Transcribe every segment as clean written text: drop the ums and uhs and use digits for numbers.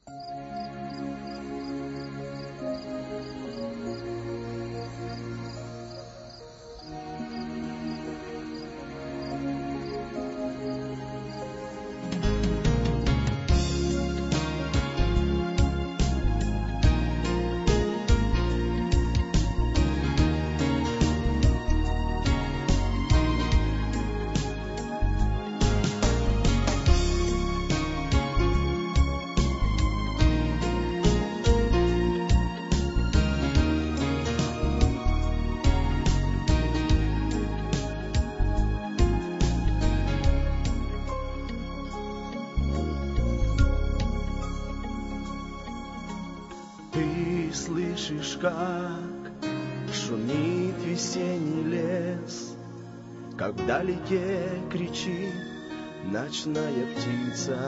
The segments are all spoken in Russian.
Слышишь, как шумит весенний лес, как вдалеке кричит ночная птица.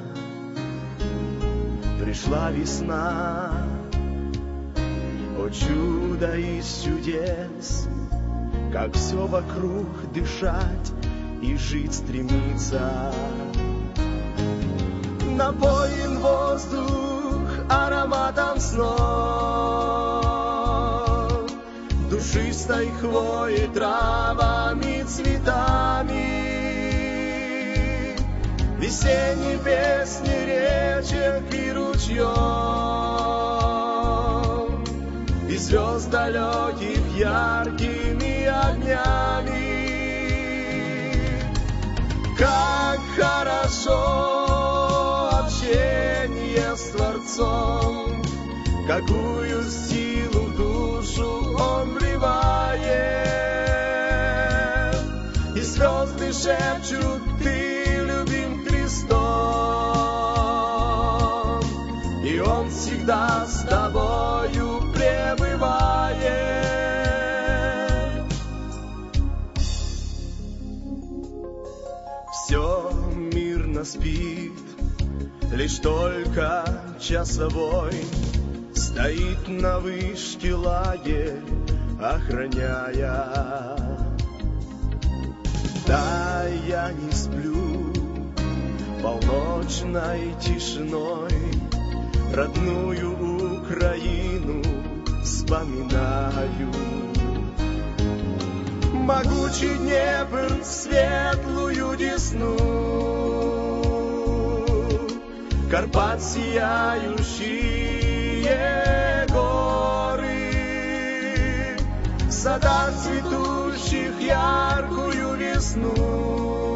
Пришла весна, о чудо из чудес, как все вокруг дышать и жить стремится. Напоен воздух ароматом снов, душистой хвоей, травами, цветами, весенней песни речек и ручьев, и звезд далеких яркими огнями. Как хорошо общение с Творцом, какую силу в душу Он вливает, и звезды шепчут: ты любим Христом, и Он всегда с тобою пребывает. Все мирно спит, лишь только часовой стоит на вышке лагерь, охраняя. Да, я не сплю полночной тишиной, родную Украину вспоминаю. Могучий Днепр, светлую Десну, Карпат сияющие горы, в садах цветущих яркую весну,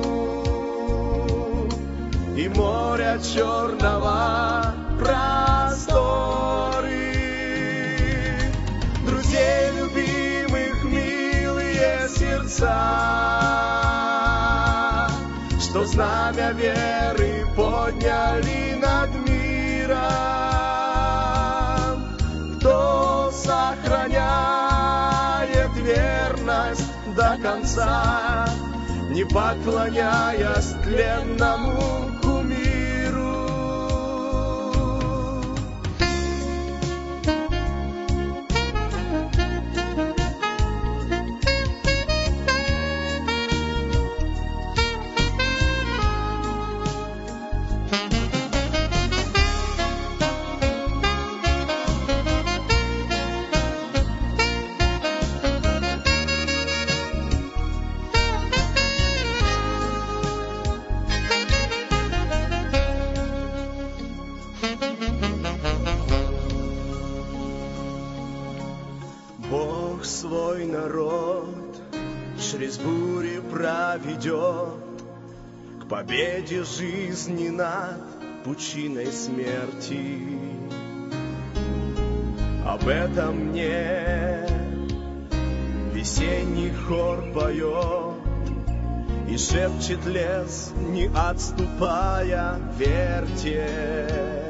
и моря черного просторы. Друзей любимых милые сердца, что знамя веры подняли над миром, кто сохраняет верность до конца, не поклоняясь тленному кумиру. Бог свой народ через бури проведет к победе жизни над пучиной смерти. Об этом мне весенний хор поет и шепчет лес, не отступая, верьте.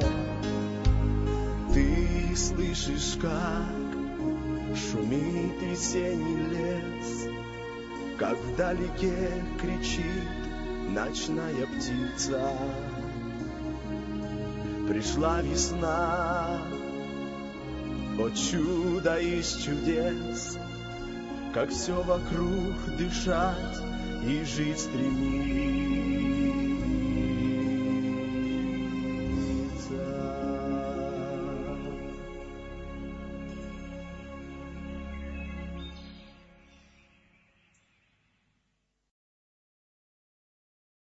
Ты слышишь, как шумит весенний лес, как вдалеке кричит ночная птица. Пришла весна, о чудо из чудес, как все вокруг дышать и жить стремится.